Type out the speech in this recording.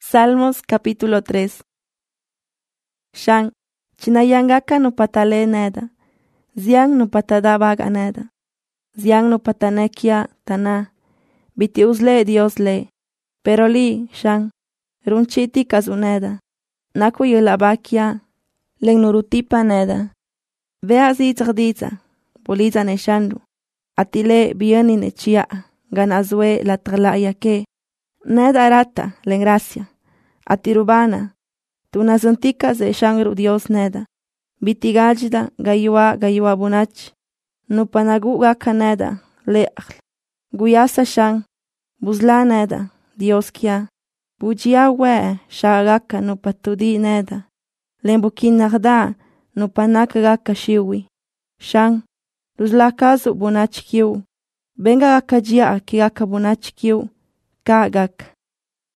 Salmos capítulo 3. Shan, chinayangaka no patale neda, ziang no patadabaga neda, ziang no patanekia tana, bitiusle Dios le, pero li, shan, runchiti kazuneda, naku yulabakia, len nurutipa neda, vea zizardiza, poliza neshandu, atile bieni nechia, ganazwe la tralaya ke, neda arata, len gracia, atirubana, tunazuntika ze shangru Dios neda, bitigajda gayua bunach, nupanaguga kaneda, le'al, guyasa shang, buzla neda, Dios kia, bujia we shagaka nupatudi neda, lembukinagda, nupanakagaka shiwi, shang, luzlakazu bunach kiu, benga gakajia kigaka bunach kiu, kagak.